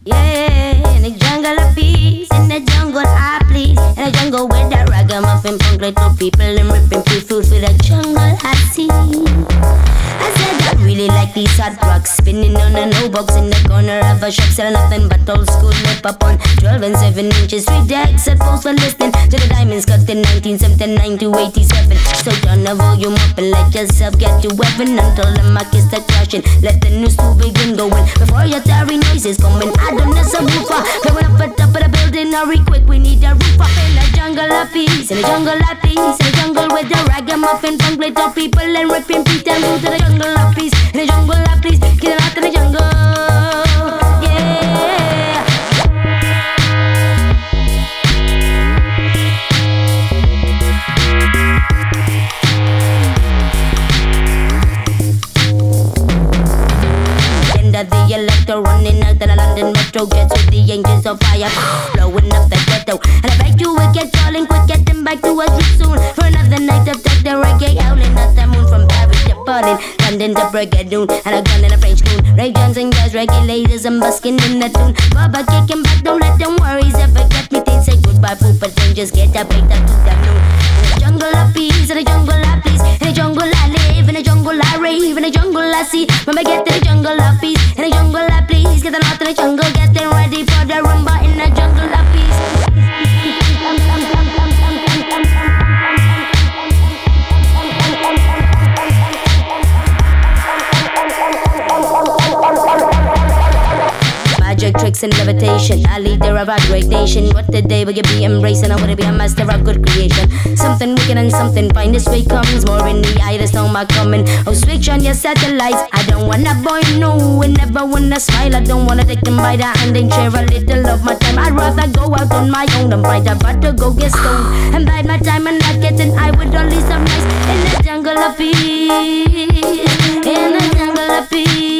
Yeah, in the jungle of peace, in the jungle I please. In the jungle where the ragamuffin punk little people and ripping free food for the jungle I see. I said I really like these hot rocks spinning on a no box in the corner of a shop, selling nothing but old school lip up on 12 and 7 inches. 3 decks at post for listening to the diamonds cut in 1979 to 87. So turn the volume up and let yourself get to weapon until the mic is the crashing. Let the news to begin going before your tiring noises coming. I don't know some woofer going up at top of the building. Hurry quick, we need a roof up in the jungle of peace. In the jungle of peace, in the jungle with the ragamuffin punk little people and ripping feet and move to the jungle of peace. In the jungle of peace, get out of the jungle. Yeah. The electro running out of the London metro gets with the engines of fire blowing up the ghetto. And I bet you will get calling quick, get them back to us real soon for another night of tech, the reggae howling at the moon from Paris to Berlin, London to Brigadoon, and a gun and a French tune. Ray Guns and jazz regulators and busking in the tune. Baba kicking back, don't let them worries ever get me. They say goodbye, poop, but then just get up, break that to the noon. In the jungle of peace, in the jungle I please, in the jungle I live, in the jungle I rave, in the jungle I see. When I get to the jungle of peace, in the jungle I please, get them out to the jungle, get them ready for the rumba in the jungle of peace. Magic tricks and levitation, I leader of our great nation. What the day will you be embracing? I wanna be a master of good creation. Something wicked and something fine, this way comes more in the eye, there's no more coming. Oh, switch on your satellites, I don't wanna boy, no, and never wanna smile. I don't wanna take them by the hand and share a little of my time. I'd rather go out on my own than fight about to go get stoned and bide my time and not getting high with only some nice in the jungle of peace, in the jungle of peace.